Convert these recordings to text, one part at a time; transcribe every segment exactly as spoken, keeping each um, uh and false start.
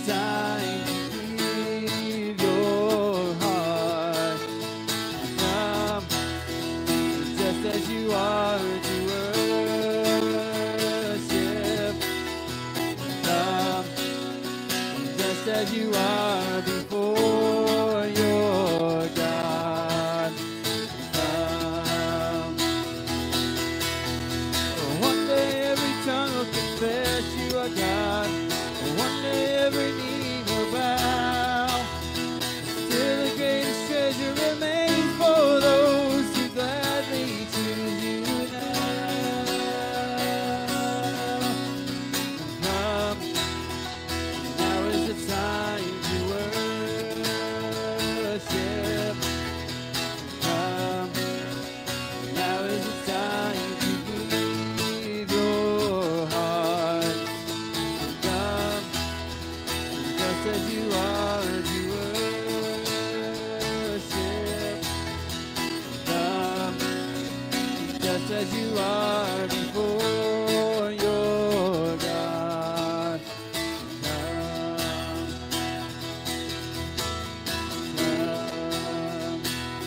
time to give your heart. Come just as you are to worship. Come just as you are before your God. Come. One day every tongue will confess you are God. One day every knee will bow. Still the greatest treasure remains for those who gladly choose you now. Come, now is the time to worship. Come, now is the time to give your heart. Come, just as you are to worship. Come, just as you are before your God. Come, come.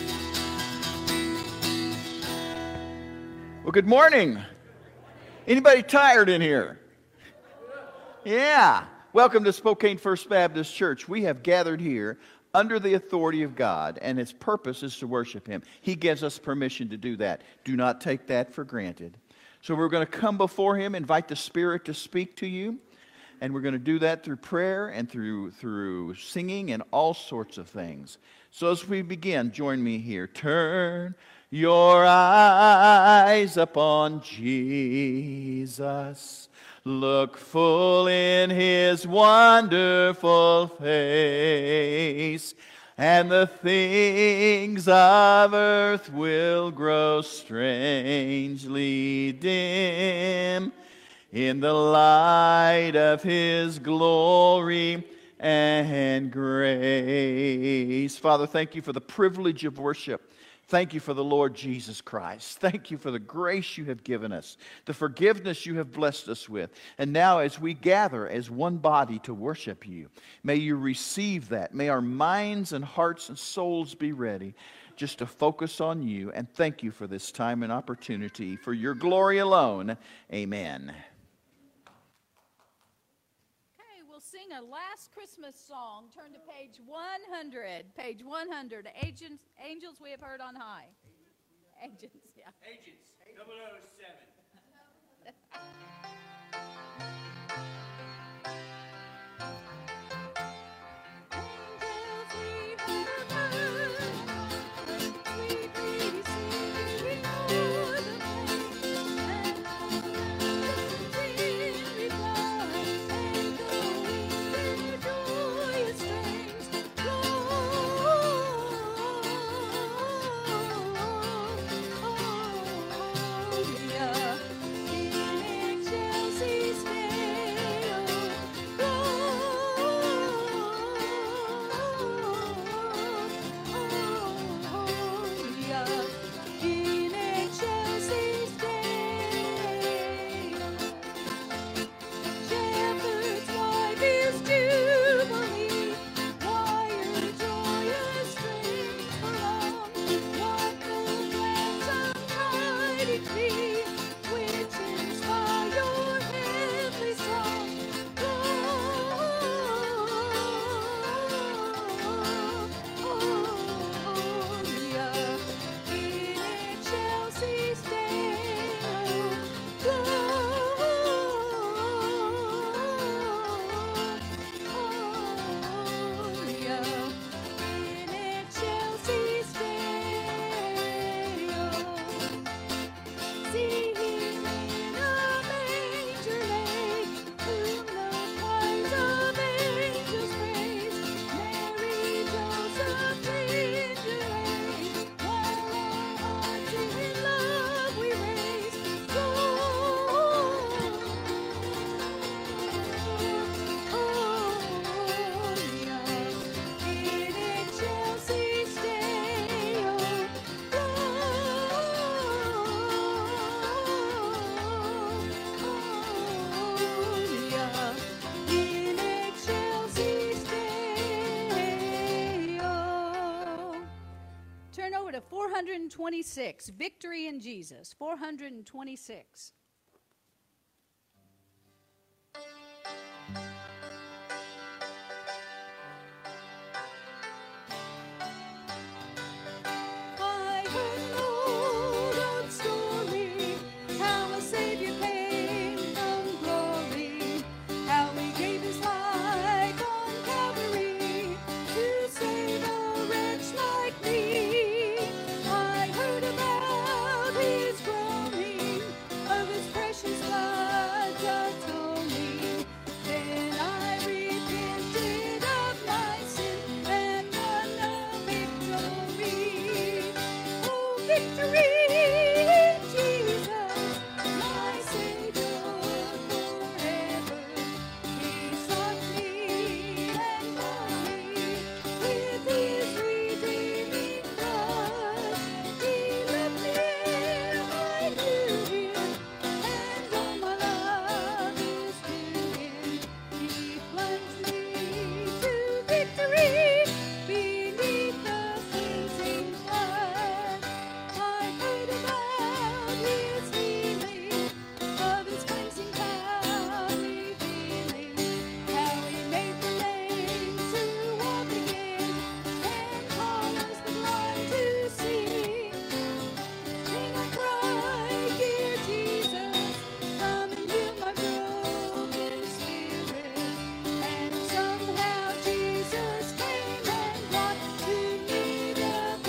Well, good morning. Anybody tired in here? Yeah. Welcome to Spokane First Baptist Church. We have gathered here under the authority of God, and its purpose is to worship Him. He gives us permission to do that. Do not take that for granted. So we're going to come before Him, invite the Spirit to speak to you, and we're going to do that through prayer and through, through singing and all sorts of things. So as we begin, join me here. Turn your eyes upon Jesus. Look full in His wonderful face, and the things of earth will grow strangely dim in the light of His glory and grace. Father, thank you for the privilege of worship. Thank you for the Lord Jesus Christ. Thank you for the grace you have given us, the forgiveness you have blessed us with. And now as we gather as one body to worship you, may you receive that. May our minds and hearts and souls be ready just to focus on you. And thank you for this time and opportunity. For your glory alone, amen. Sing a last Christmas song. Turn to page one hundred. Page one hundred. Agents, angels we have heard on high. Agents, yeah. Agents, double oh seven. Yeah. twenty-six, Victory in Jesus. four twenty-six. I heard an old, old story, how a Savior came from glory, how he gave his life on Calvary to save a wretch like me. I heard about his groaning, of his precious blood atoning. Then I repented of my sin and won a victory. Oh, victory in Jesus, my Savior forever. He sought me and bought me with his redeeming blood. He left me ere I knew him, and all my love is to him. He plunged me to victory beneath the cleansing flood. I heard about his healing, of his cleansing power revealing, how he made the lame to walk again, and caused the blind to see. Then I cried, dear Jesus, come and heal my broken spirit. And somehow Jesus came and brought to me the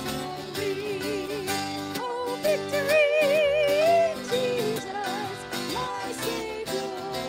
victory. Oh, victory in Jesus, my Savior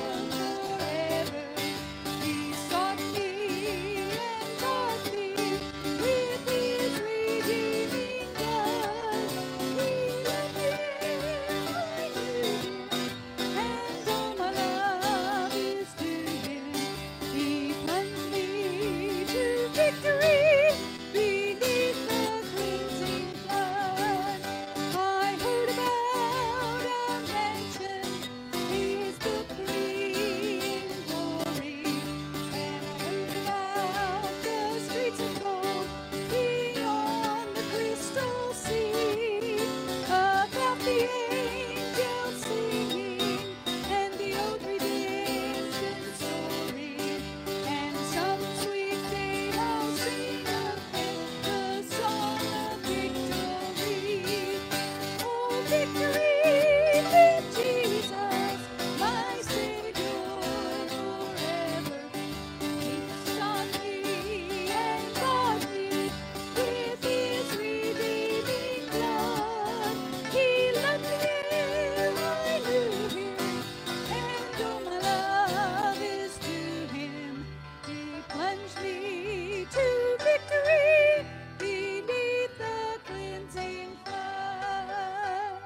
forever. He sought me and bought me with his redeeming blood. He loved me ere I knew him, and all my love is to him. He plunged me to victory beneath the cleansing flood. I heard about our mansion, his book free in glory, and I heard about the streets of gold beyond the crystal sea, about the angels singing and the old redemption story. And some sweet day I'll sing again the song of victory. Oh, victory in Jesus, my Savior forever. He sought me and bought me with his redeeming blood. He loved me ere I knew him, and all my love is to him. He plunged me to victory beneath the cleansing flood.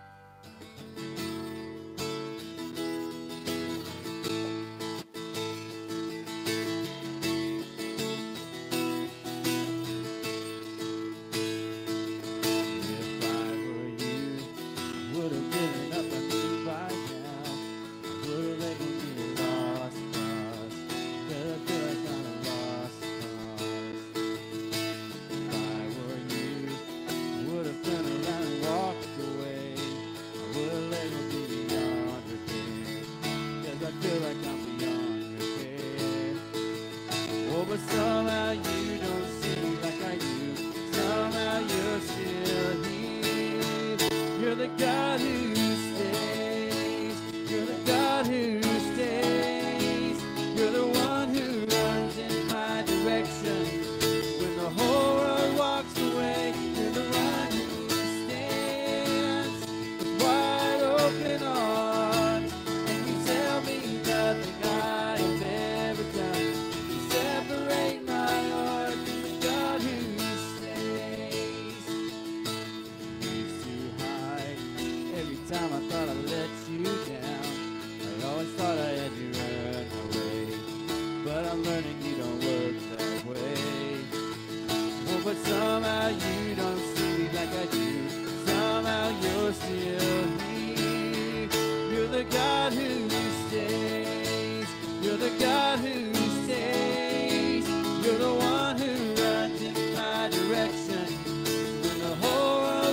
If I were you, would have given up on me by now. I would have let me be a lost cause. But I feel like I'm a lost cause. If I were you, I would have turned around and walked away. I would have let me be beyond repair. Cause I feel like I'm beyond repair. Oh, but somehow you don't see me like I do. Somehow you're still here. You're the God who stays. You're the God who stays. You're the one who runs in my direction. When the whole world walks away, you're the one who stands with wide open arms. And you tell me nothing I have ever done to separate my heart from the God who stays. Used to hide every time I thought I let you down. I always thought I had you run away, but I'm learning you don't work that way. Oh, but somehow you don't see me like I do. Somehow you're still here. You're the God who stays. You're the God who stays. You're the one who runs in my direction. When the whole world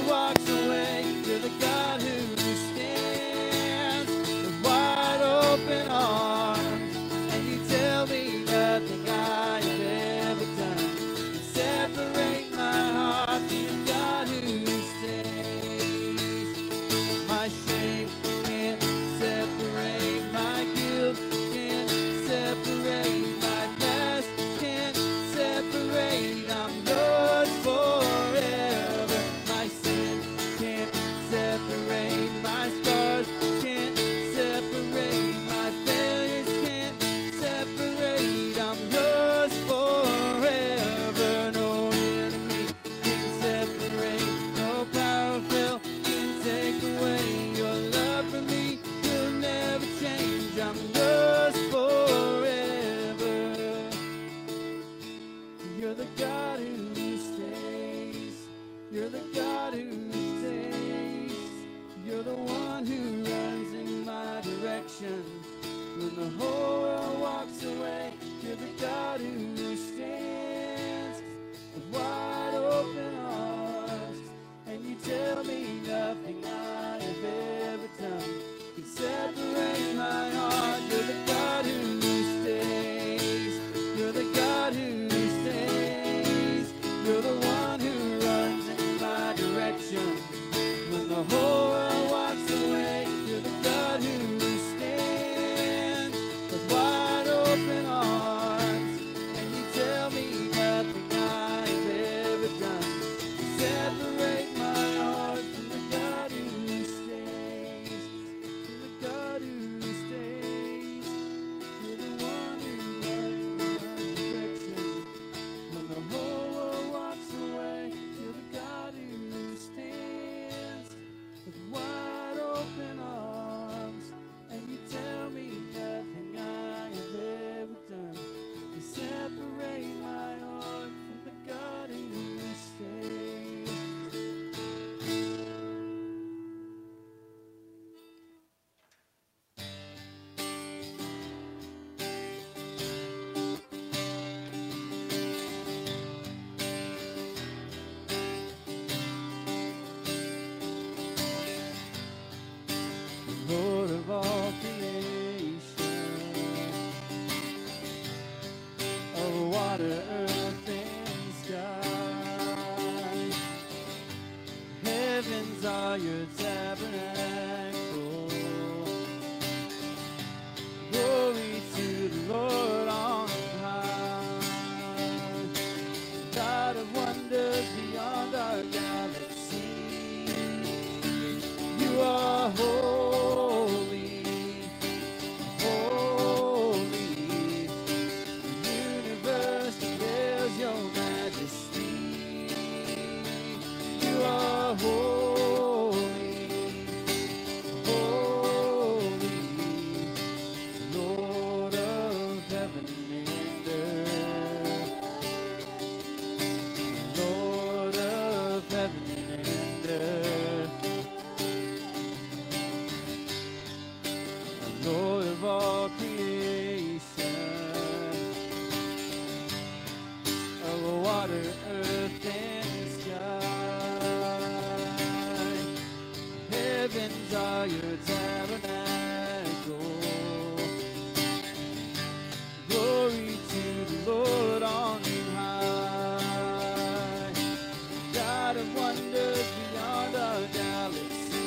When the whole world walks away, you're the God who stands with wide open arms. And you tell me nothing I have ever done can separate my heart. You're the God who stays. You're the God who stays. You're the one who runs in my direction. When the whole world walks away, you're the God who stands with wide open arms. And you tell me nothing I have ever done can separate my heart from the God who stays. From the God who stays. You're the one who runs in my direction. When the whole world walks away, you're the God who stands with wide open arms. And you tell me nothing I have ever done can separate my heart from the God who stays. Lord of all creation, of water, earth, and sky. Heavens are your tabernacle. Glory to the Lord on high. God of wonders beyond our galaxy. You are holy, holy. The universe declares your majesty. You are holy, holy. Lord of heaven and earth. Lord of heaven and earth. Lord of all creation, of water, earth, and sky. Heavens are your tabernacle. Glory to the Lord on high. God of wonders beyond our galaxy.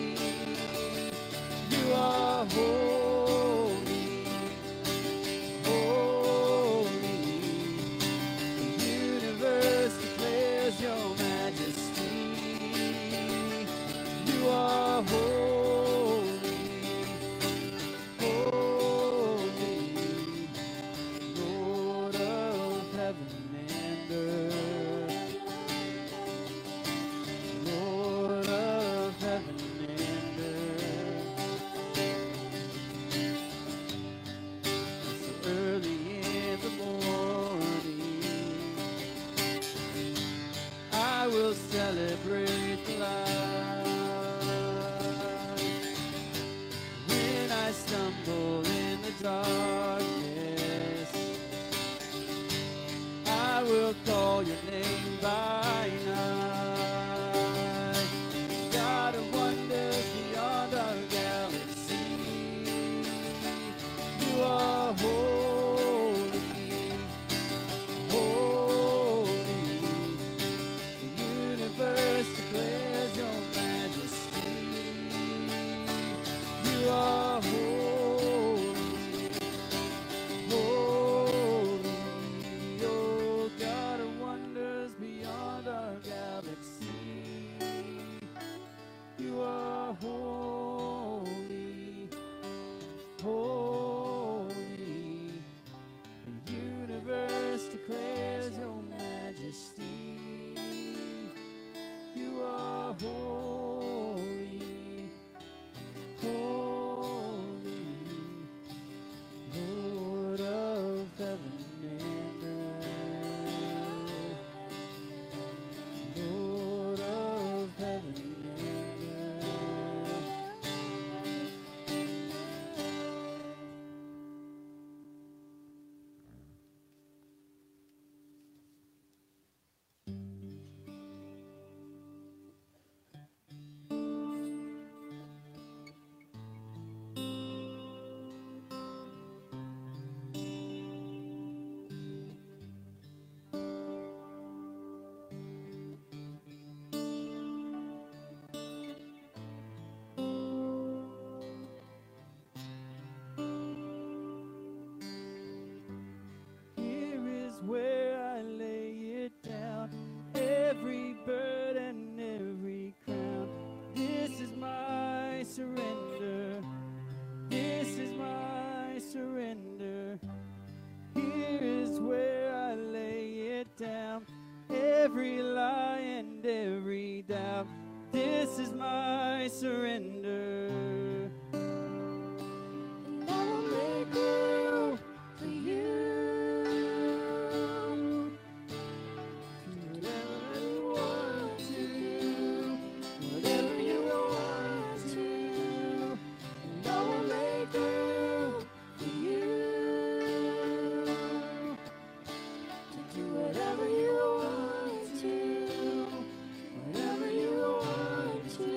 You are holy, holy. The universe declares your majesty. You are holy, holy. Lord of heaven and earth. Lord of heaven and earth. So early in the morning, I will celebrate the light. When I stumble in the darkness, I will call your name by night. God of wonders beyond our galaxy. You are holy, holy. The universe declares your majesty. You are holy, holy. Oh, God of wonders beyond our galaxy. You are holy, holy. The universe declares your majesty. You are holy, holy. Lord of heaven and earth. Lord of heaven and earth. This is my surrender. And I will make room for you. Whatever you want to, whatever you want to, And I will make room for you. To do whatever you want to. Whatever you want to.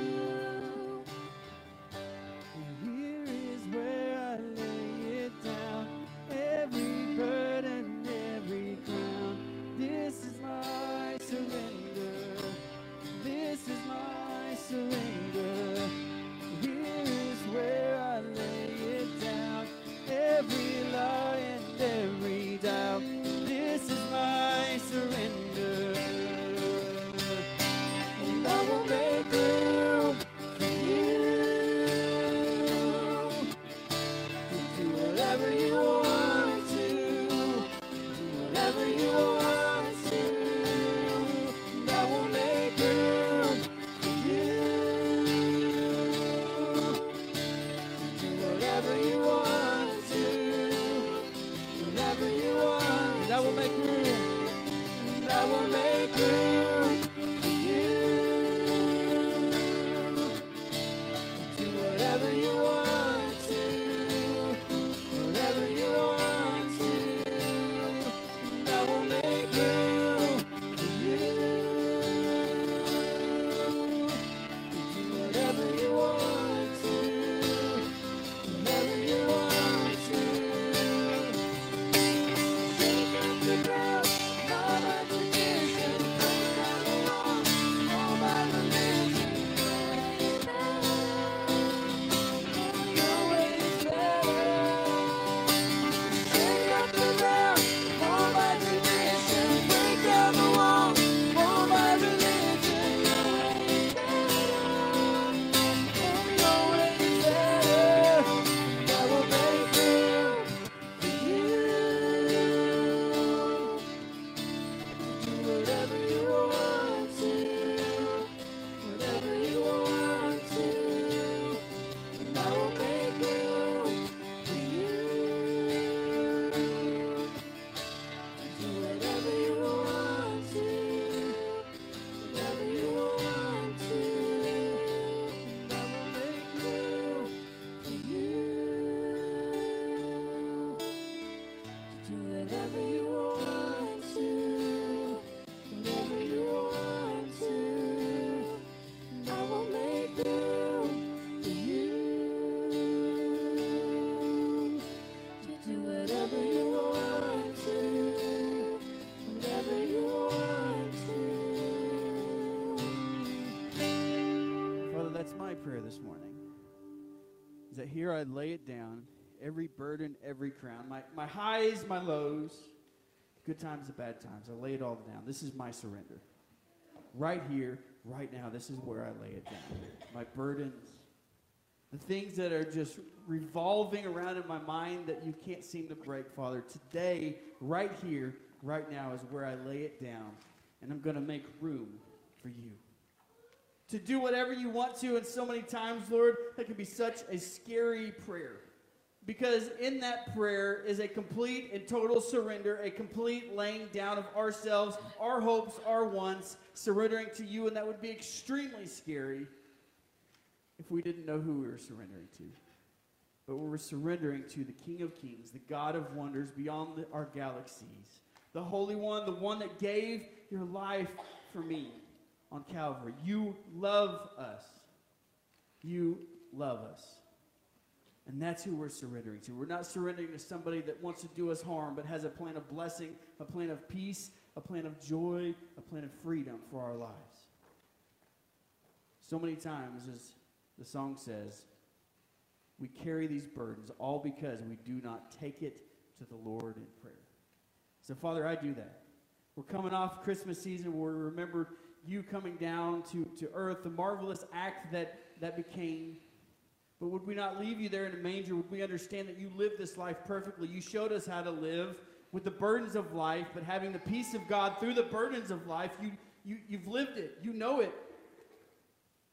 here is where I lay it down. Every burden, every crown. This is my surrender. This is my surrender. Here is where I lay it down. Every lie and every doubt. This is my surrender. And I will make room for you. Do whatever you want to. Do whatever you want to. And I will make room for you. Do whatever you want to. Whatever you want. And I will make room. And I will make room for you. Do whatever you want to. Whatever you want to. And I will make room for you. Do whatever you want to. Whatever you want to. Shake up the ground, all my tradition, break down the walls, all my religion. Your way is better. Shake up the ground, all my tradition, break down the walls, all my religion. Your way is better. I will make room For you. do whatever you want to. Whatever you want to, and I will make room for you. Do whatever you want to, whatever you want to, and I will make room for you. Do whatever you want to, whatever you want to. And I will make room for you. To do whatever you want to, whatever you want to. Father, that's my prayer this morning. Is that here I lay it down, every burden, every crown, my, my highs, my lows, good times and bad times. I lay it all down. This is my surrender. Right here, right now, this is where I lay it down. My burdens, the things that are just revolving around in my mind that you can't seem to break, Father. Today, right here, right now is where I lay it down. And I'm going to make room for you. To do whatever you want to, and so many times, Lord, that can be such a scary prayer. Because in that prayer is a complete and total surrender, a complete laying down of ourselves, our hopes, our wants, surrendering to you, and that would be extremely scary if we didn't know who we were surrendering to. But we were surrendering to the King of Kings, the God of wonders beyond the, our galaxies, the Holy One, the one that gave your life for me on Calvary. You love us. You love us. And that's who we're surrendering to. We're not surrendering to somebody that wants to do us harm, but has a plan of blessing, a plan of peace, a plan of joy, a plan of freedom for our lives. So many times, as the song says, we carry these burdens all because we do not take it to the Lord in prayer. So, Father, I do that. We're coming off Christmas season where we remember you coming down to, to earth, the marvelous act that, that became. But would we not leave you there in a manger? Would we understand that you lived this life perfectly? You showed us how to live with the burdens of life, but having the peace of God through the burdens of life. You, you, you've lived it. You know it.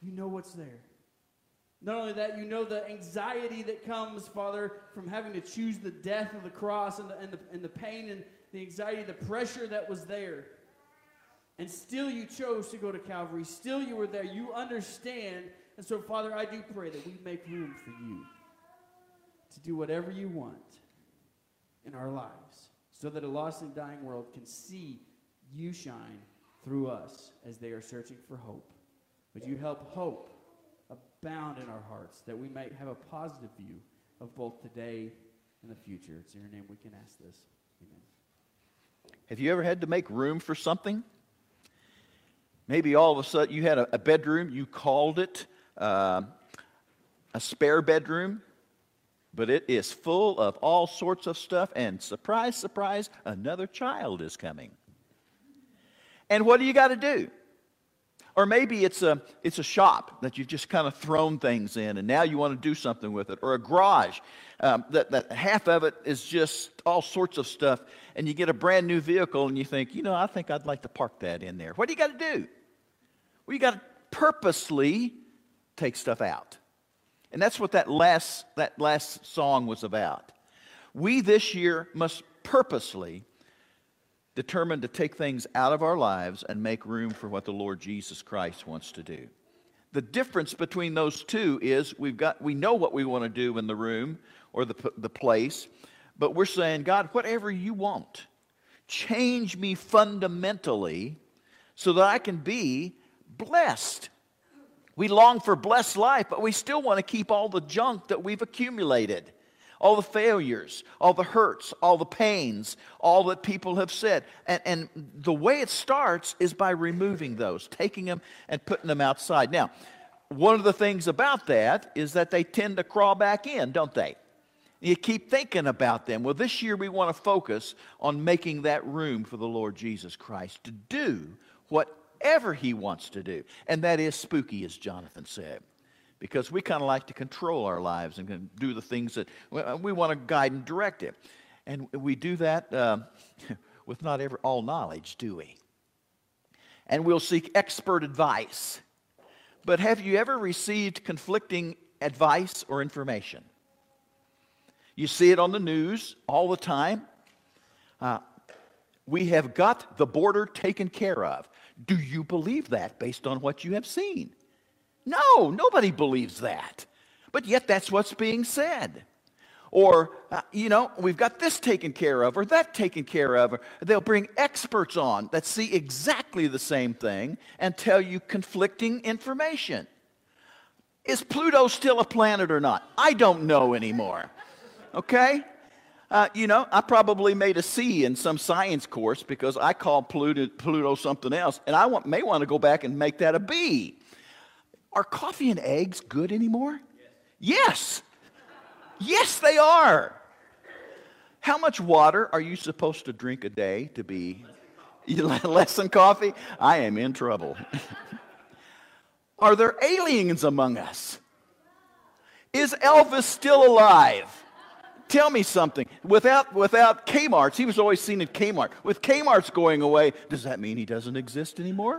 You know what's there. Not only that, you know the anxiety that comes, Father, from having to choose the death of the cross and the, and the, and the pain and the anxiety, the pressure that was there. And still you chose to go to Calvary. Still you were there. You understand. And so, Father, I do pray that we make room for you to do whatever you want in our lives so that a lost and dying world can see you shine through us as they are searching for hope. Would you help hope abound in our hearts, that we might have a positive view of both today and the future. It's in your name we can ask this. Amen. Have you ever had to make room for something? Maybe all of a sudden you had a, a bedroom, you called it uh, a spare bedroom, but it is full of all sorts of stuff, and surprise, surprise, another child is coming. And what do you got to do? Or maybe it's a, it's a shop that you've just kind of thrown things in, and now you want to do something with it. Or a garage um, that, that half of it is just all sorts of stuff, and you get a brand new vehicle, and you think, you know, I think I'd like to park that in there. What do you got to do? Well, you got to purposely take stuff out. And that's what that last, that last song was about. We this year must purposely determine to take things out of our lives and make room for what the Lord Jesus Christ wants to do. The difference between those two is we've got we know what we want to do in the room or the the place, but we're saying, God, whatever you want, change me fundamentally so that I can be blessed. We long for blessed life, but we still want to keep all the junk that we've accumulated. All the failures, all the hurts, all the pains, all that people have said. And, and the way it starts is by removing those, taking them and putting them outside. Now, one of the things about that is that they tend to crawl back in, don't they? You keep thinking about them. Well, this year we want to focus on making that room for the Lord Jesus Christ to do whatever He wants to do. And that is spooky, as Jonathan said. Because we kind of like to control our lives and do the things that we want to guide and direct it. And we do that uh, with not every, all knowledge, do we? And we'll seek expert advice. But have you ever received conflicting advice or information? You see it on the news all the time. Uh, we have got the border taken care of. Do you believe that based on what you have seen? No, nobody believes that. But yet that's what's being said. Or, uh, you know, we've got this taken care of or that taken care of. Or they'll bring experts on that see exactly the same thing and tell you conflicting information. Is Pluto still a planet or not? I don't know anymore. Okay? Uh, you know, I probably made a C in some science course because I called Pluto, Pluto something else. And I want, may want to go back and make that a B. Are coffee and eggs good anymore? Yes. Yes, they are. How much water are you supposed to drink a day to be less than coffee? I am in trouble. Are there aliens among us? Is Elvis still alive? Tell me something. Without, without Kmart's, he was always seen at Kmart. With Kmart's going away, does that mean he doesn't exist anymore?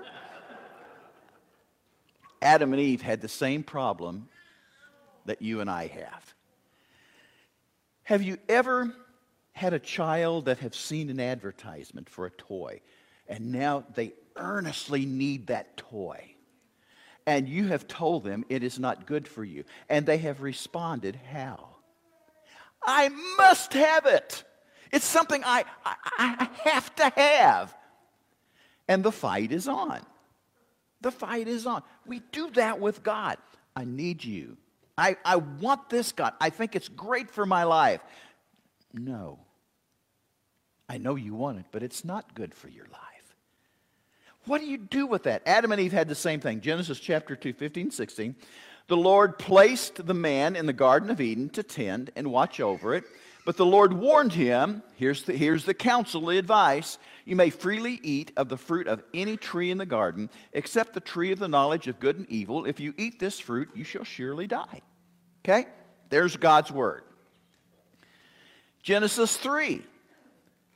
Adam and Eve had the same problem that you and I have. Have you ever had a child that have seen an advertisement for a toy, and now they earnestly need that toy, and you have told them it is not good for you, and they have responded, how? I must have it. It's something I, I, I have to have. And the fight is on. The fight is on. We do that with God. I need you. I, I want this, God. I think it's great for my life. No. I know you want it, but it's not good for your life. What do you do with that? Adam and Eve had the same thing. Genesis chapter two, fifteen, sixteen. The Lord placed the man in the Garden of Eden to tend and watch over it. But the Lord warned him, here's the, here's the counsel, the advice, you may freely eat of the fruit of any tree in the garden, except the tree of the knowledge of good and evil. If you eat this fruit, you shall surely die. Okay? There's God's word. Genesis three.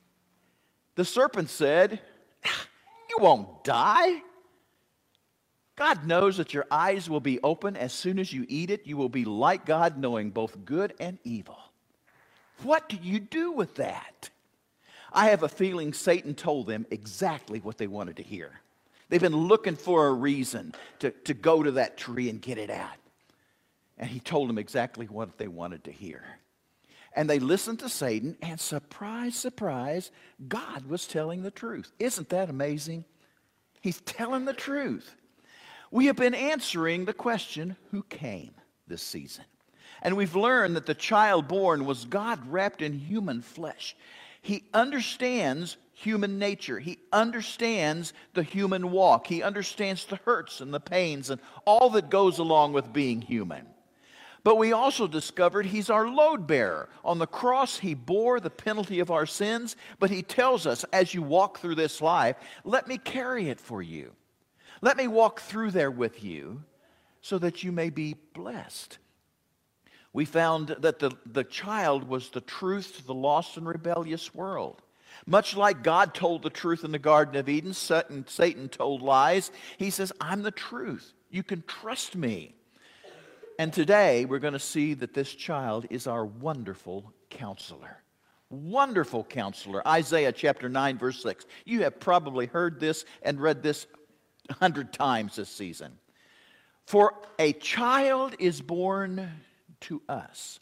The serpent said, you won't die. God knows that your eyes will be open as soon as you eat it. You will be like God, knowing both good and evil. What do you do with that? I have a feeling Satan told them exactly what they wanted to hear. They've been looking for a reason to, to go to that tree and get it out. And he told them exactly what they wanted to hear. And they listened to Satan, and surprise, surprise, God was telling the truth. Isn't that amazing? He's telling the truth. We have been answering the question, who came this season? And we've learned that the child born was God wrapped in human flesh. He understands human nature. He understands the human walk. He understands the hurts and the pains and all that goes along with being human. But we also discovered he's our load bearer. On the cross, he bore the penalty of our sins, but he tells us, as you walk through this life, let me carry it for you. Let me walk through there with you so that you may be blessed. We found that the, the child was the truth to the lost and rebellious world. Much like God told the truth in the Garden of Eden, Satan, Satan told lies. He says, I'm the truth. You can trust me. And today we're going to see that this child is our wonderful counselor. Wonderful counselor. Isaiah chapter nine, verse six. You have probably heard this and read this a hundred times this season. For a child is born to us,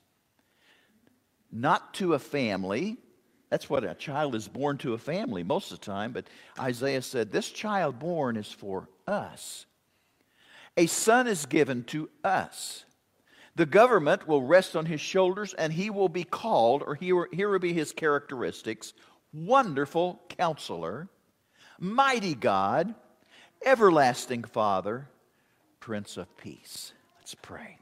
not to a family. That's what a child is born to, a family most of the time. But Isaiah said, this child born is for us. A son is given to us. The government will rest on his shoulders, and he will be called, or here, here will be his characteristics, Wonderful Counselor, Mighty God, Everlasting Father, Prince of Peace. Let's pray.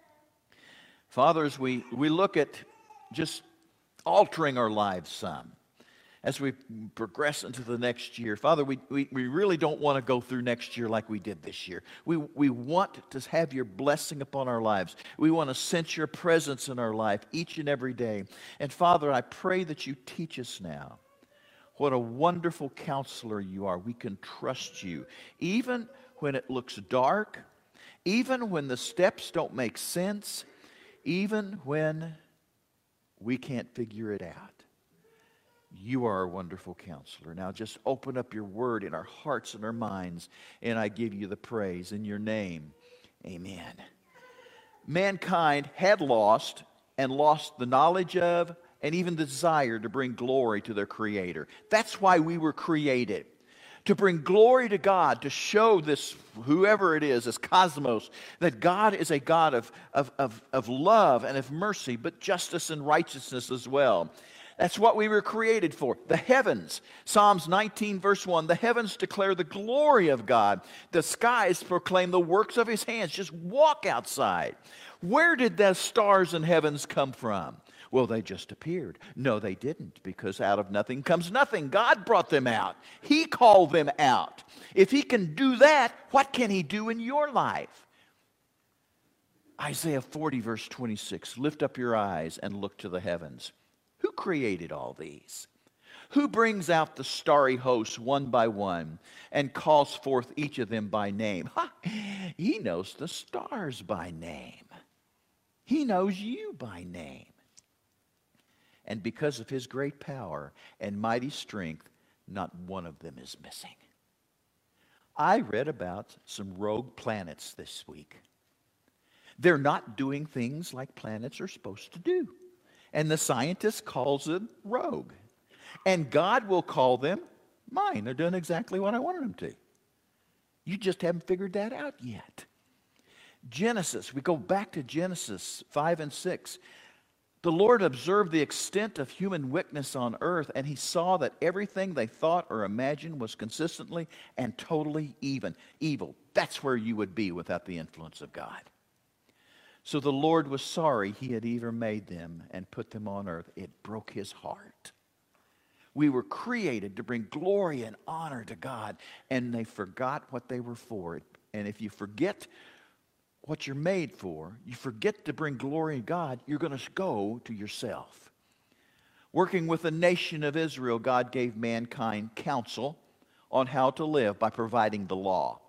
Father, as we, we look at just altering our lives some, as we progress into the next year, Father, we, we, we really don't want to go through next year like we did this year. We, we want to have your blessing upon our lives. We want to sense your presence in our life each and every day. And Father, I pray that you teach us now. What a wonderful counselor you are. We can trust you. Even when it looks dark, even when the steps don't make sense, even when we can't figure it out. You are a wonderful counselor. Now just open up your word in our hearts and our minds, and I give you the praise in your name. Amen. Mankind had lost and lost the knowledge of and even the desire to bring glory to their Creator. That's why we were created. To bring glory to God, to show this, whoever it is, this cosmos, that God is a God of, of, of, of love and of mercy, but justice and righteousness as well. That's what we were created for. The heavens, Psalms nineteen verse one, the heavens declare the glory of God. The skies proclaim the works of his hands. Just walk outside. Where did the stars in heavens come from? Well, they just appeared. No, they didn't, because out of nothing comes nothing. God brought them out. He called them out. If he can do that, what can he do in your life? Isaiah forty verse twenty-six, lift up your eyes and look to the heavens. Who created all these? Who brings out the starry hosts one by one and calls forth each of them by name? Ha! He knows the stars by name. He knows you by name. And because of his great power and mighty strength, not one of them is missing. I read about some rogue planets this week. They're not doing things like planets are supposed to do. And the scientist calls them rogue. And God will call them mine. They're doing exactly what I wanted them to. You just haven't figured that out yet. Genesis, we go back to Genesis five and six. The Lord observed the extent of human wickedness on earth, and he saw that everything they thought or imagined was consistently and totally even, evil. That's where you would be without the influence of God. So the Lord was sorry he had even made them and put them on earth. It broke his heart. We were created to bring glory and honor to God, and they forgot what they were for. And if you forget what you're made for, you forget to bring glory to God, you're going to go to yourself. Working with the nation of Israel, God gave mankind counsel on how to live by providing the law.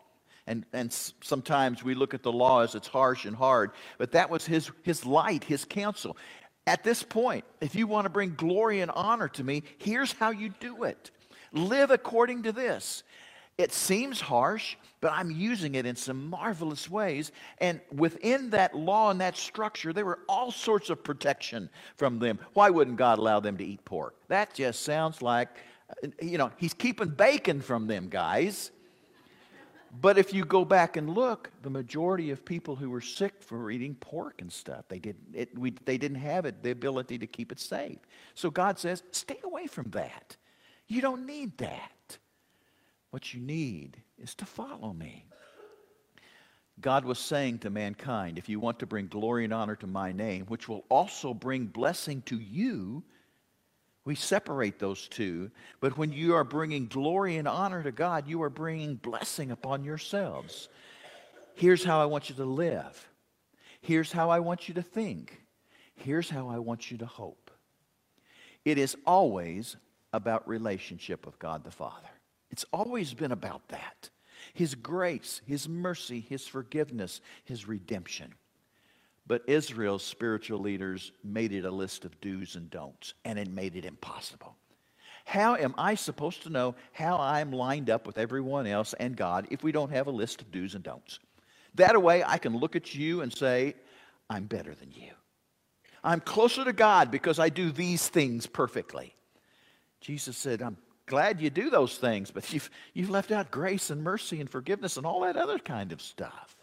And, and s- sometimes we look at the law as it's harsh and hard, but that was his, his light, his counsel. At this point, if you want to bring glory and honor to me, here's how you do it. Live according to this. It seems harsh, but I'm using it in some marvelous ways. And within that law and that structure, there were all sorts of protection from them. Why wouldn't God allow them to eat pork? That just sounds like, you know, he's keeping bacon from them, guys. But if you go back and look, the majority of people who were sick were eating pork and stuff. They didn't, it, we, they didn't have it, the ability to keep it safe. So God says, stay away from that. You don't need that. What you need is to follow me. God was saying to mankind, if you want to bring glory and honor to my name, which will also bring blessing to you, we separate those two, but when you are bringing glory and honor to God, you are bringing blessing upon yourselves. Here's how I want you to live. Here's how I want you to think. Here's how I want you to hope. It is always about relationship with God the Father. It's always been about that. His grace, His mercy, His forgiveness, His redemption. But Israel's spiritual leaders made it a list of do's and don'ts, and it made it impossible. How am I supposed to know how I'm lined up with everyone else and God if we don't have a list of do's and don'ts? That way I can look at you and say, I'm better than you. I'm closer to God because I do these things perfectly. Jesus said, I'm glad you do those things, but you've, you've left out grace and mercy and forgiveness and all that other kind of stuff.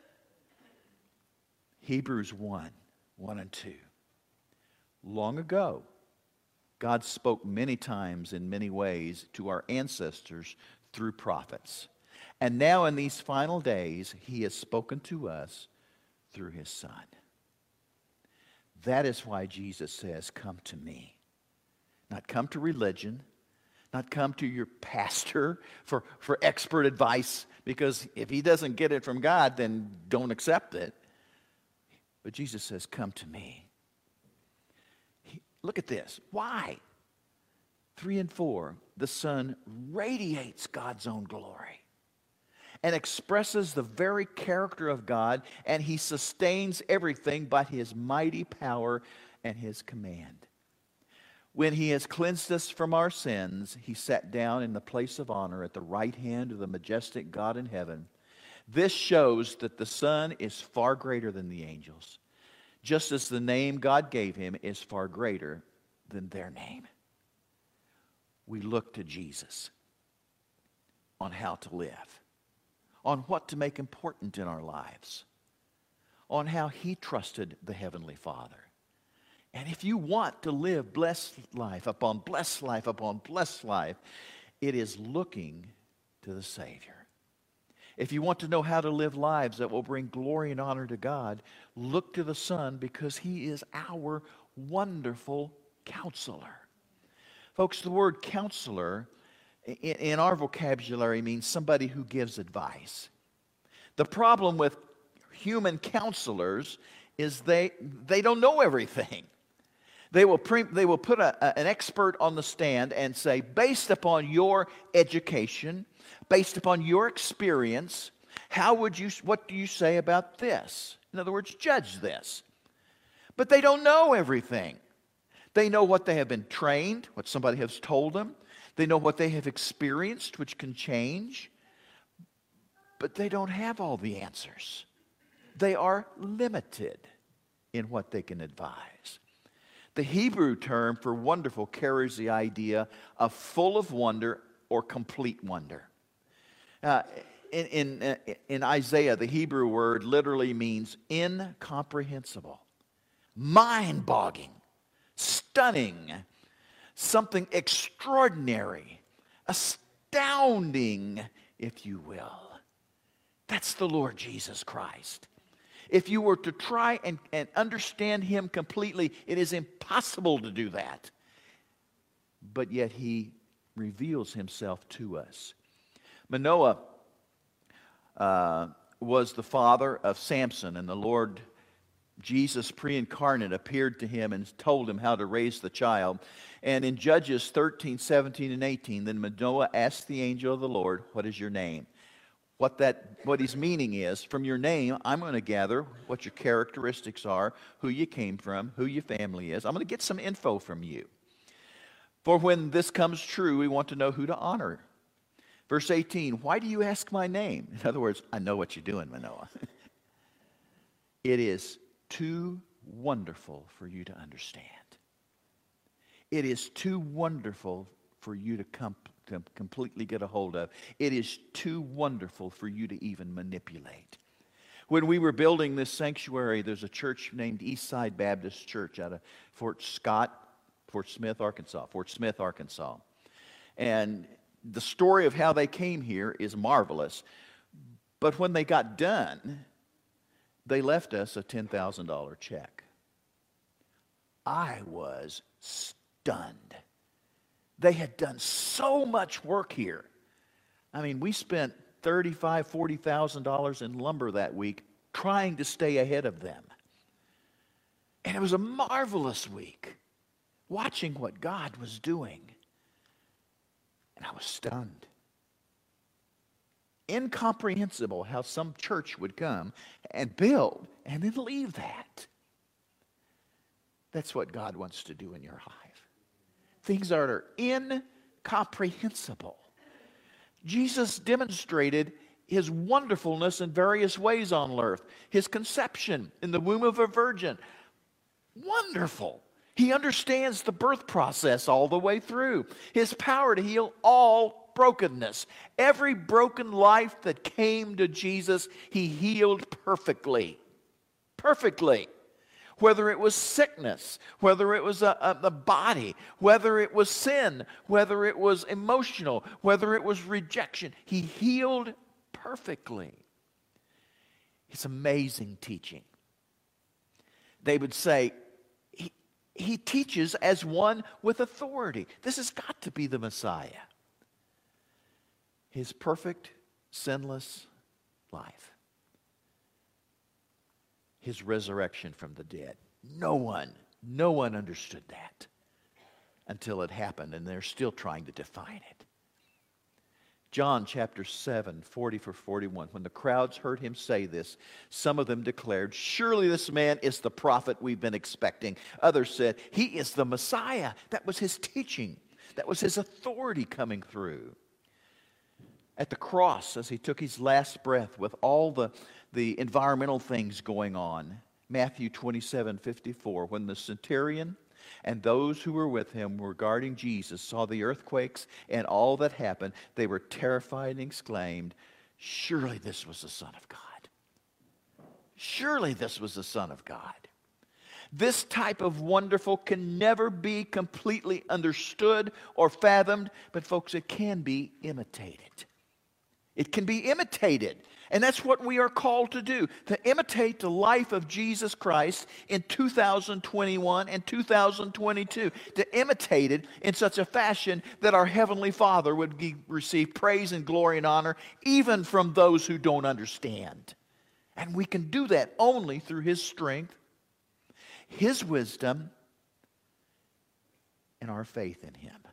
Hebrews one, one and two. Long ago, God spoke many times in many ways to our ancestors through prophets. And now in these final days, He has spoken to us through His Son. That is why Jesus says, come to me. Not come to religion, not come to your pastor for, for expert advice, because if he doesn't get it from God, then don't accept it. But Jesus says, come to me. He, look at this. Why? Three and four, the Son radiates God's own glory and expresses the very character of God, and He sustains everything by His mighty power and His command. When He has cleansed us from our sins, He sat down in the place of honor at the right hand of the majestic God in heaven. This shows that the Son is far greater than the angels, just as the name God gave Him is far greater than their name. We look to Jesus on how to live, on what to make important in our lives, on how He trusted the Heavenly Father. And if you want to live blessed life upon blessed life upon blessed life, it is looking to the Savior. If you want to know how to live lives that will bring glory and honor to God, look to the Son, because He is our wonderful counselor. Folks, the word counselor in, in our vocabulary means somebody who gives advice. The problem with human counselors is they, they don't know everything. They will, pre, they will put a, a, an expert on the stand and say, based upon your education, based upon your experience, how would you, what do you say about this? In other words, judge this. But they don't know everything. They know what they have been trained, what somebody has told them. They know what they have experienced, which can change. But they don't have all the answers. They are limited in what they can advise. The Hebrew term for wonderful carries the idea of full of wonder or complete wonder. Uh, in, in, in Isaiah, the Hebrew word literally means incomprehensible, mind-boggling, stunning, something extraordinary, astounding, if you will. That's the Lord Jesus Christ. If you were to try and, and understand Him completely, it is impossible to do that. But yet He reveals Himself to us. Manoah uh, was the father of Samson, and the Lord Jesus pre-incarnate appeared to him and told him how to raise the child. And in Judges thirteen, seventeen, and eighteen, then Manoah asked the angel of the Lord, what is your name? What that what he's meaning is, from your name, I'm going to gather what your characteristics are, who you came from, who your family is. I'm going to get some info from you. For when this comes true, we want to know who to honor. Verse eighteen, why do you ask my name? In other words, I know what you're doing, Manoah. It is too wonderful for you to understand. It is too wonderful for you to, com- to completely get a hold of. It is too wonderful for you to even manipulate. When we were building this sanctuary, there's a church named Eastside Baptist Church out of Fort Scott, Fort Smith, Arkansas. Fort Smith, Arkansas. And the story of how they came here is marvelous. But when they got done, they left us a ten thousand dollars check. I was stunned. They had done so much work here. I mean, we spent thirty-five thousand dollars, forty thousand dollars in lumber that week trying to stay ahead of them. And it was a marvelous week, watching what God was doing. And I was stunned. Incomprehensible how some church would come and build and then leave that. That's what God wants to do in your life. Things that are incomprehensible. Jesus demonstrated his wonderfulness in various ways on earth. His conception in the womb of a virgin. Wonderful. He understands the birth process all the way through. His power to heal all brokenness. Every broken life that came to Jesus, he healed perfectly. Perfectly. Whether it was sickness, whether it was a, a, the body, whether it was sin, whether it was emotional, whether it was rejection, he healed perfectly. It's amazing teaching. They would say, he, he teaches as one with authority. This has got to be the Messiah. His perfect, sinless life. His resurrection from the dead. No one, no one understood that until it happened, and they're still trying to define it. John chapter seven, forty for forty-one. When the crowds heard him say this, some of them declared, surely this man is the prophet we've been expecting. Others said, he is the Messiah. That was his teaching. That was his authority coming through. At the cross, as he took his last breath with all the, the environmental things going on, Matthew twenty-seven, fifty-four, when the centurion and those who were with him regarding Jesus saw the earthquakes and all that happened, they were terrified and exclaimed, surely this was the Son of God. Surely this was the Son of God. This type of wonderful can never be completely understood or fathomed, but folks, it can be imitated. It can be imitated. And that's what we are called to do, to imitate the life of Jesus Christ in two thousand twenty-one and two thousand twenty-two, to imitate it in such a fashion that our Heavenly Father would be, receive praise and glory and honor even from those who don't understand. And we can do that only through His strength, His wisdom, and our faith in Him.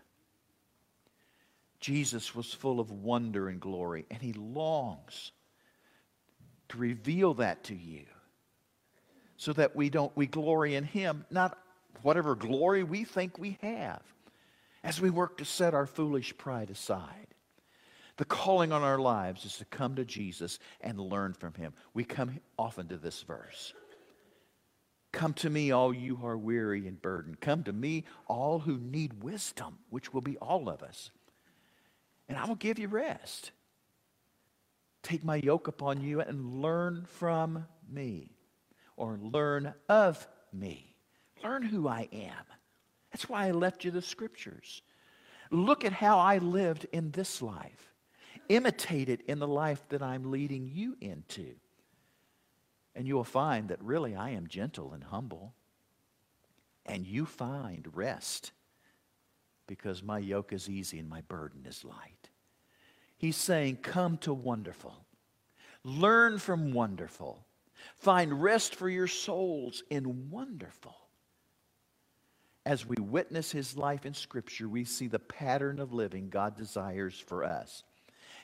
Jesus was full of wonder and glory, and He longs to reveal that to you so that we don't we glory in Him, not whatever glory we think we have, as we work to set our foolish pride aside. The calling on our lives is to come to Jesus and learn from Him. We come often to this verse. Come to me, all you who are weary and burdened. Come to me, all who need wisdom, which will be all of us. And I will give you rest. Take my yoke upon you and learn from me. Or learn of me. Learn who I am. That's why I left you the scriptures. Look at how I lived in this life. Imitate it in the life that I'm leading you into. And you will find that really I am gentle and humble. And you find rest. Because my yoke is easy and my burden is light. He's saying, come to wonderful. Learn from wonderful. Find rest for your souls in wonderful. As we witness His life in Scripture, we see the pattern of living God desires for us.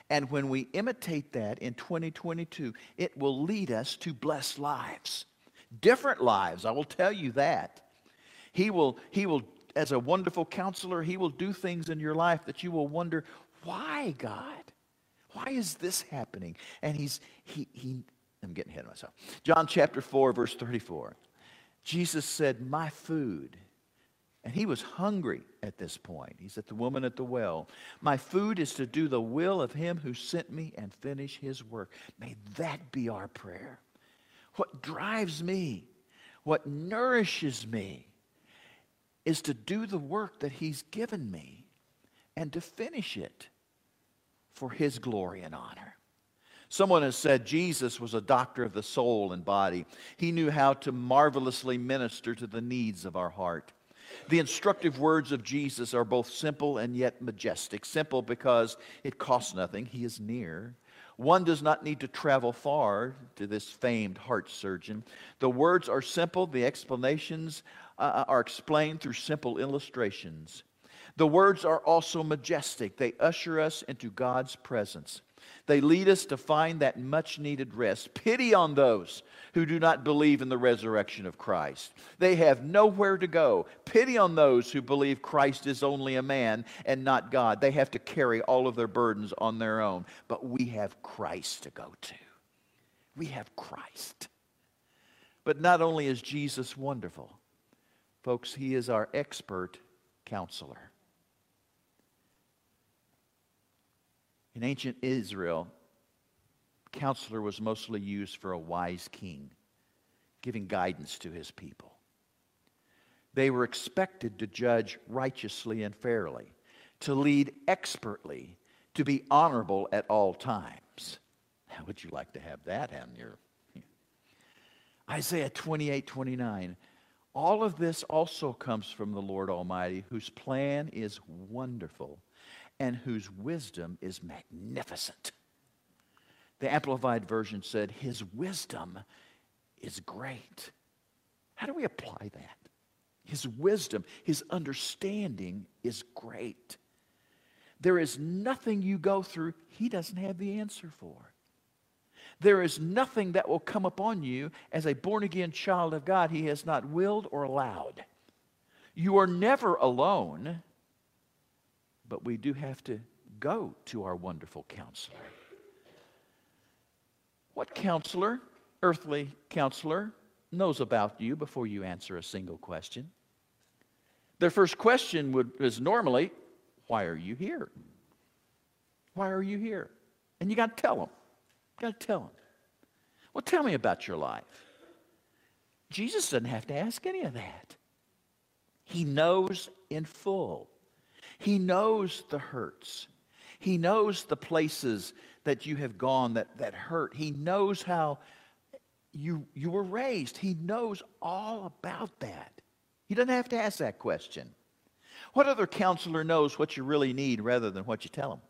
And when we imitate that in twenty twenty-two, it will lead us to blessed lives. Different lives, I will tell you that. He will, he will, as a wonderful counselor, he will do things in your life that you will wonder, why, God? Why is this happening? And he's, he, he, I'm getting ahead of myself. John chapter four, verse thirty-four. Jesus said, my food. And he was hungry at this point. He's at the woman at the well. My food is to do the will of him who sent me and finish his work. May that be our prayer. What drives me, what nourishes me, is to do the work that he's given me and to finish it for his glory and honor. Someone has said Jesus was a doctor of the soul and body. He knew how to marvelously minister to the needs of our heart. The instructive words of Jesus are both simple and yet majestic. Simple because it costs nothing. He is near. One does not need to travel far to this famed heart surgeon. The words are simple. The explanations uh, are explained through simple illustrations. The words are also majestic. They usher us into God's presence. They lead us to find that much-needed rest. Pity on those who do not believe in the resurrection of Christ. They have nowhere to go. Pity on those who believe Christ is only a man and not God. They have to carry all of their burdens on their own. But we have Christ to go to. We have Christ. But not only is Jesus wonderful, folks, he is our expert counselor. In ancient Israel, counselor was mostly used for a wise king, giving guidance to his people. They were expected to judge righteously and fairly, to lead expertly, to be honorable at all times. How would you like to have that on your... Isaiah twenty-eight twenty-nine. All of this also comes from the Lord Almighty, whose plan is wonderful and whose wisdom is magnificent. The Amplified Version said, his wisdom is great. How do we apply that? His wisdom, his understanding is great. There is nothing you go through he doesn't have the answer for. There is nothing that will come upon you as a born-again child of God he has not willed or allowed. You are never alone. But we do have to go to our wonderful counselor. What counselor, earthly counselor, knows about you before you answer a single question? Their first question would, is normally, why are you here? Why are you here? And you got to tell them. You got to tell them. Well, tell me about your life. Jesus doesn't have to ask any of that. He knows in full. He knows the hurts. He knows the places that you have gone that, that hurt. He knows how you, you were raised. He knows all about that. He doesn't have to ask that question. What other counselor knows what you really need rather than what you tell him?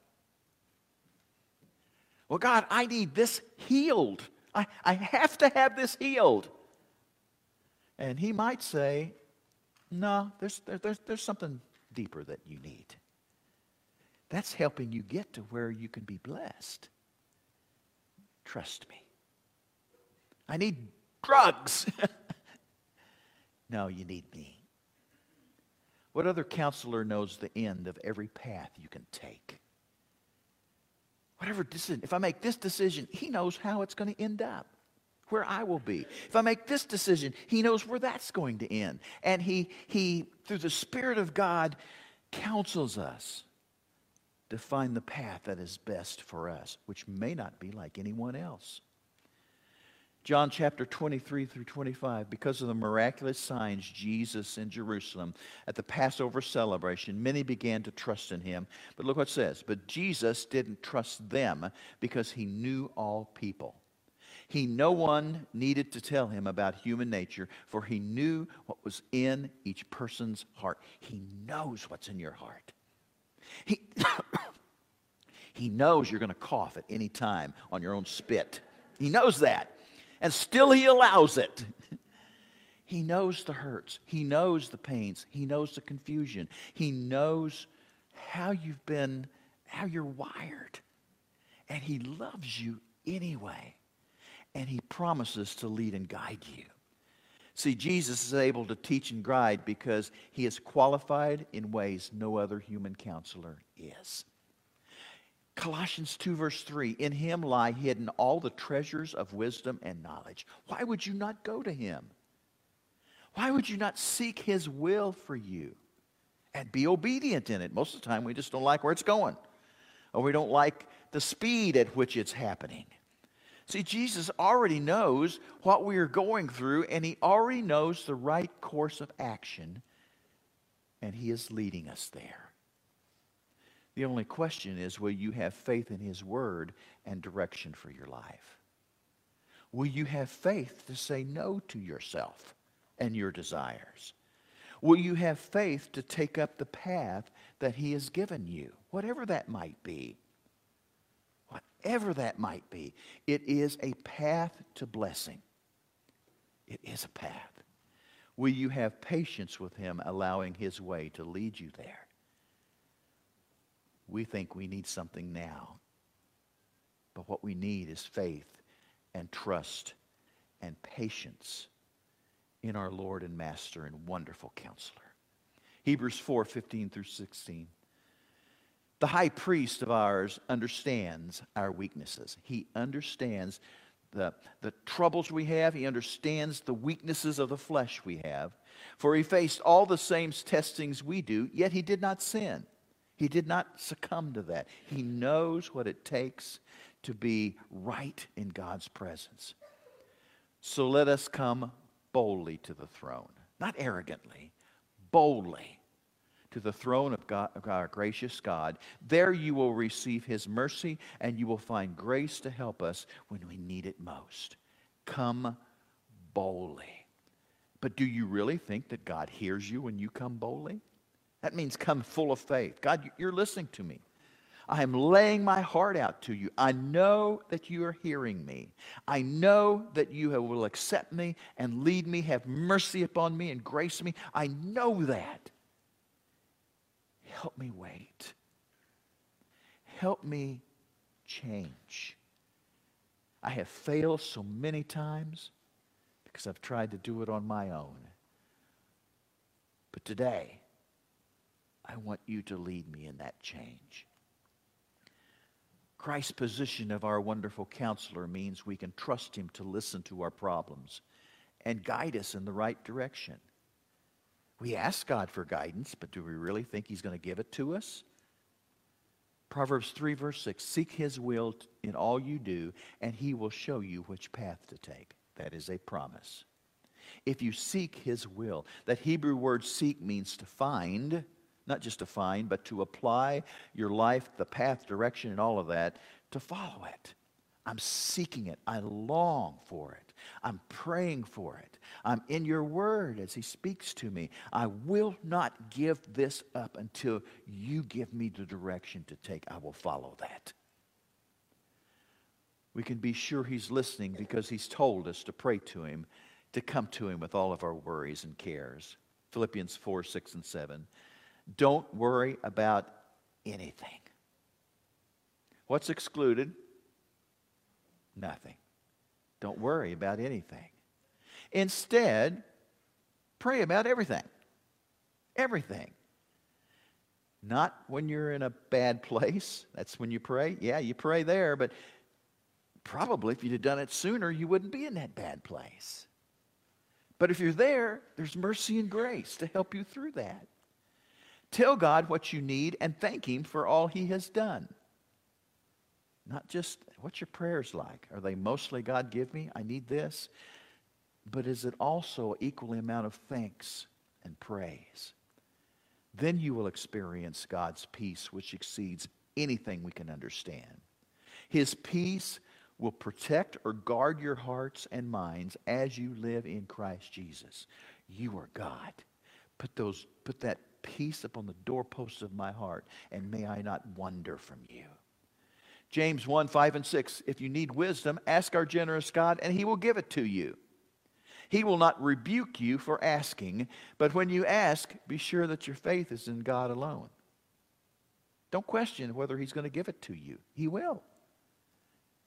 Well, God, I need this healed. I, I have to have this healed. And he might say, no, there's, there, there's, there's something deeper that you need. That's helping you get to where you can be blessed. Trust me. I need drugs. No, you need me. What other counselor knows the end of every path you can take? Whatever decision, if I make this decision, he knows how it's going to end up, where I will be. If I make this decision, he knows where that's going to end. And he, he through the Spirit of God, counsels us to find the path that is best for us, which may not be like anyone else. John chapter twenty-three through twenty-five, because of the miraculous signs Jesus in Jerusalem at the Passover celebration, many began to trust in him. But look what it says. But Jesus didn't trust them because he knew all people. He no one needed to tell him about human nature, for he knew what was in each person's heart. He knows what's in your heart. He, he knows you're going to cough at any time on your own spit. He knows that. And still he allows it. He knows the hurts. He knows the pains. He knows the confusion. He knows how you've been, how you're wired. And he loves you anyway. And he promises to lead and guide you. See, Jesus is able to teach and guide because he is qualified in ways no other human counselor is. Colossians two verse three, in him lie hidden all the treasures of wisdom and knowledge. Why would you not go to him? Why would you not seek his will for you and be obedient in it? Most of the time we just don't like where it's going, or we don't like the speed at which it's happening. See, Jesus already knows what we are going through, and he already knows the right course of action, and he is leading us there. The only question is, will you have faith in his word and direction for your life? Will you have faith to say no to yourself and your desires? Will you have faith to take up the path that he has given you, whatever that might be? Whatever that might be, it is a path to blessing. It is a path. Will you have patience with him, allowing his way to lead you there? We think we need something now, but what we need is faith and trust and patience in our Lord and Master and wonderful Counselor. Hebrews four fifteen through sixteen. The high priest of ours understands our weaknesses. He understands the, the troubles we have. He understands the weaknesses of the flesh we have. For he faced all the same testings we do, yet he did not sin. He did not succumb to that. He knows what it takes to be right in God's presence. So let us come boldly to the throne. Not arrogantly, boldly. To the throne of, God, of our gracious God. There you will receive his mercy, and you will find grace to help us when we need it most. Come boldly. But do you really think that God hears you when you come boldly? That means come full of faith. God, you're listening to me. I am laying my heart out to you. I know that you are hearing me. I know that you will accept me and lead me, have mercy upon me and grace me. I know that. Help me wait. Help me change. I have failed so many times because I've tried to do it on my own. But today, I want you to lead me in that change. Christ's position of our wonderful counselor means we can trust him to listen to our problems and guide us in the right direction. We ask God for guidance, but do we really think he's going to give it to us? Proverbs three verse six, seek his will in all you do, and he will show you which path to take. That is a promise. If you seek his will, that Hebrew word seek means to find, not just to find, but to apply your life, the path, direction, and all of that, to follow it. I'm seeking it. I long for it. I'm praying for it. I'm in your word as he speaks to me. I will not give this up until you give me the direction to take. I will follow that. We can be sure he's listening because he's told us to pray to him, to come to him with all of our worries and cares. Philippians four, six, and seven. Don't worry about anything. What's excluded? Nothing. Don't worry about anything. Instead, pray about everything. Everything. Not when you're in a bad place. That's when you pray. Yeah, you pray there, but probably if you'd have done it sooner, you wouldn't be in that bad place. But if you're there, there's mercy and grace to help you through that. Tell God what you need and thank him for all he has done. Not just, what's your prayers like? Are they mostly, God, give me, I need this? But is it also equally amount of thanks and praise? Then you will experience God's peace, which exceeds anything we can understand. His peace will protect or guard your hearts and minds as you live in Christ Jesus. You are God. Put those, put that peace upon the doorposts of my heart, and may I not wander from you. James one, five, and six, if you need wisdom, ask our generous God, and he will give it to you. He will not rebuke you for asking, but when you ask, be sure that your faith is in God alone. Don't question whether he's going to give it to you. He will.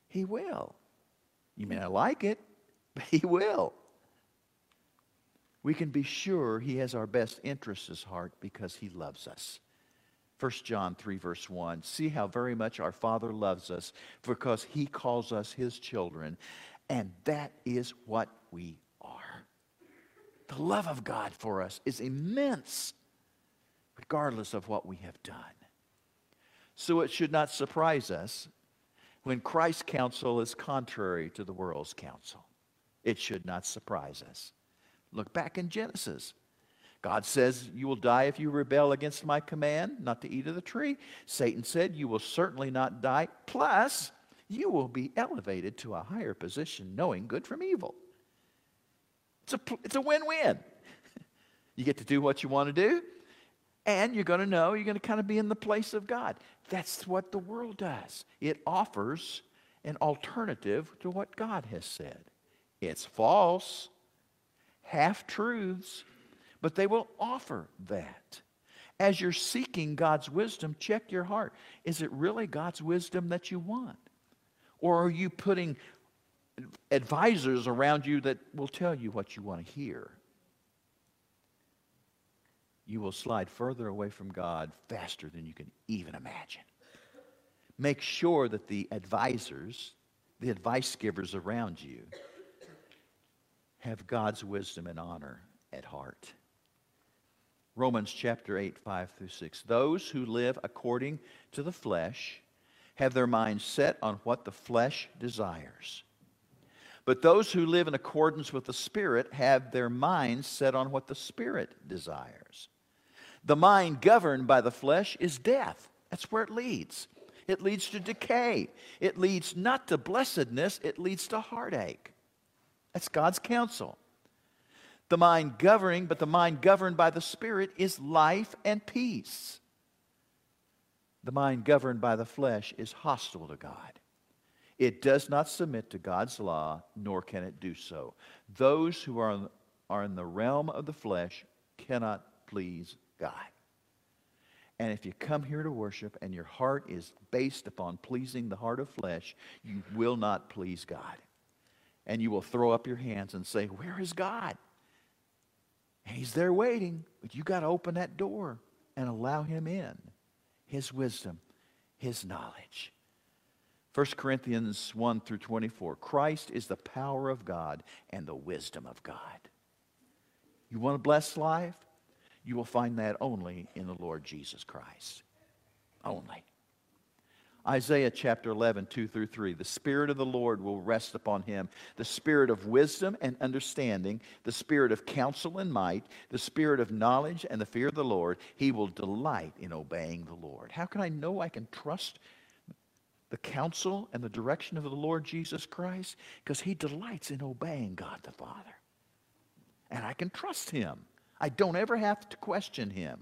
He will. You may not like it, but He will. We can be sure He has our best interests at heart because He loves us. First John three, verse one, see how very much our Father loves us because He calls us His children, and that is what we are. The love of God for us is immense, regardless of what we have done. So it should not surprise us when Christ's counsel is contrary to the world's counsel. It should not surprise us. Look back in Genesis. God says, you will die if you rebel against my command not to eat of the tree. Satan said, you will certainly not die. Plus, you will be elevated to a higher position knowing good from evil. It's a, it's a win-win. You get to do what you want to do, and you're going to know you're going to kind of be in the place of God. That's what the world does. It offers an alternative to what God has said. It's false, half-truths, but they will offer that. As you're seeking God's wisdom, check your heart. Is it really God's wisdom that you want? Or are you putting advisors around you that will tell you what you want to hear? You will slide further away from God faster than you can even imagine. Make sure that the advisors, the advice givers around you, have God's wisdom and honor at heart. Romans chapter eight, five through six. Those who live according to the flesh have their minds set on what the flesh desires. But those who live in accordance with the Spirit have their minds set on what the Spirit desires. The mind governed by the flesh is death. That's where it leads. It leads to decay. It leads not to blessedness, it leads to heartache. That's God's counsel. The mind governing, but the mind governed by the Spirit is life and peace. The mind governed by the flesh is hostile to God. It does not submit to God's law, nor can it do so. Those who are, are in the realm of the flesh cannot please God. And if you come here to worship and your heart is based upon pleasing the heart of flesh, you will not please God. And you will throw up your hands and say, where is God? And He's there waiting, but you got to open that door and allow Him in. His wisdom, His knowledge. First Corinthians one through twenty-four. Christ is the power of God and the wisdom of God. You want a blessed life? You will find that only in the Lord Jesus Christ. Only. Isaiah chapter eleven, two through three. The Spirit of the Lord will rest upon Him. The Spirit of wisdom and understanding, the Spirit of counsel and might, the Spirit of knowledge and the fear of the Lord. He will delight in obeying the Lord. How can I know I can trust the counsel and the direction of the Lord Jesus Christ? Because He delights in obeying God the Father. And I can trust Him. I don't ever have to question Him.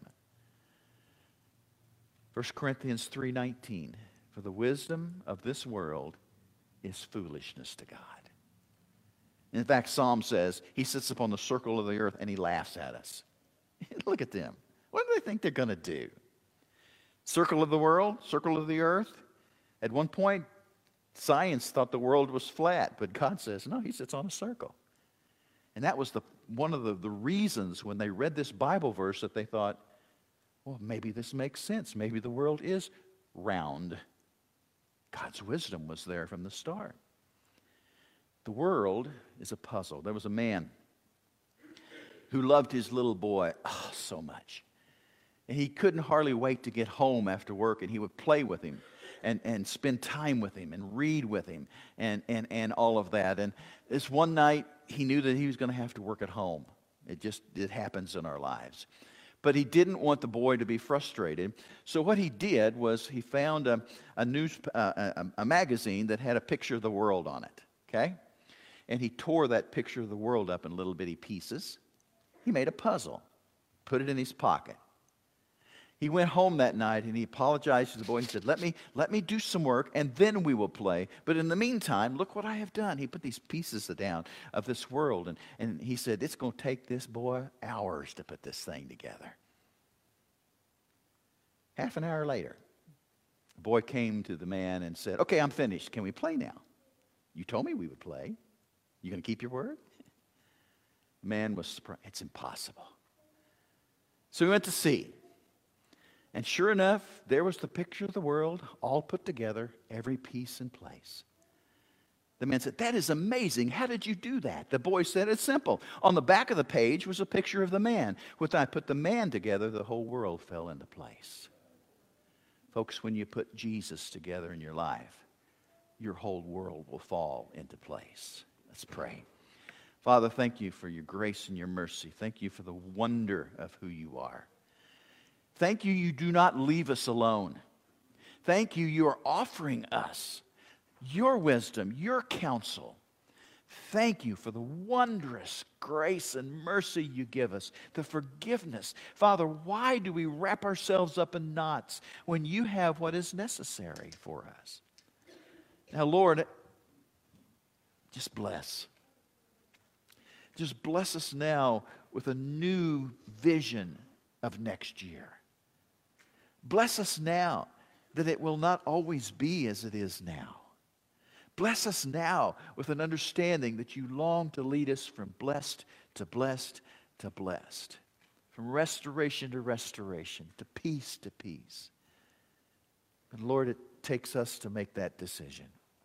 First Corinthians three nineteen. For the wisdom of this world is foolishness to God. In fact, Psalm says, He sits upon the circle of the earth and He laughs at us. Look at them. What do they think they're going to do? Circle of the world, circle of the earth. At one point, science thought the world was flat, but God says, no, He sits on a circle. And that was the one of the, the reasons when they read this Bible verse that they thought, well, maybe this makes sense. Maybe the world is round. God's wisdom was there from the start. The world is a puzzle. There was a man who loved his little boy oh, so much. And he couldn't hardly wait to get home after work, and he would play with him and, and spend time with him and read with him and, and, and all of that. And this one night, he knew that he was going to have to work at home. It just it happens in our lives. But he didn't want the boy to be frustrated. So what he did was he found a, a, news, uh, a, a magazine that had a picture of the world on it. Okay? And he tore that picture of the world up in little bitty pieces. He made a puzzle, put it in his pocket. He went home that night and he apologized to the boy. He said, let me, let me do some work and then we will play. But in the meantime, look what I have done. He put these pieces down of this world. And, and he said, it's going to take this boy hours to put this thing together. Half an hour later, the boy came to the man and said, okay, I'm finished. Can we play now? You told me we would play. You going to keep your word? Man was surprised. It's impossible. So we went to see. And sure enough, there was the picture of the world all put together, every piece in place. The man said, that is amazing. How did you do that? The boy said, it's simple. On the back of the page was a picture of the man. When I put the man together, the whole world fell into place. Folks, when you put Jesus together in your life, your whole world will fall into place. Let's pray. Father, thank you for your grace and your mercy. Thank you for the wonder of who you are. Thank you, you do not leave us alone. Thank you, you are offering us your wisdom, your counsel. Thank you for the wondrous grace and mercy you give us, the forgiveness. Father, why do we wrap ourselves up in knots when you have what is necessary for us? Now, Lord, just bless. Just bless us now with a new vision of next year. Bless us now that it will not always be as it is now. Bless us now with an understanding that you long to lead us from blessed to blessed to blessed, from restoration to restoration, to peace to peace. And Lord, it takes us to make that decision.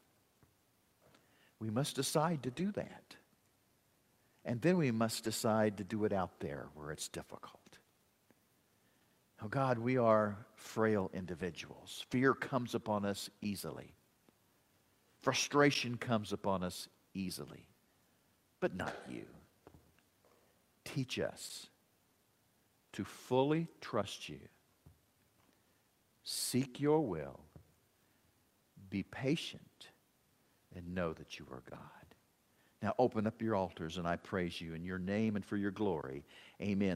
We must decide to do that. And then we must decide to do it out there where it's difficult. Oh God, we are frail individuals. Fear comes upon us easily. Frustration comes upon us easily. But not you. Teach us to fully trust you. Seek your will. Be patient. And know that you are God. Now open up your altars and I praise you in your name and for your glory. Amen.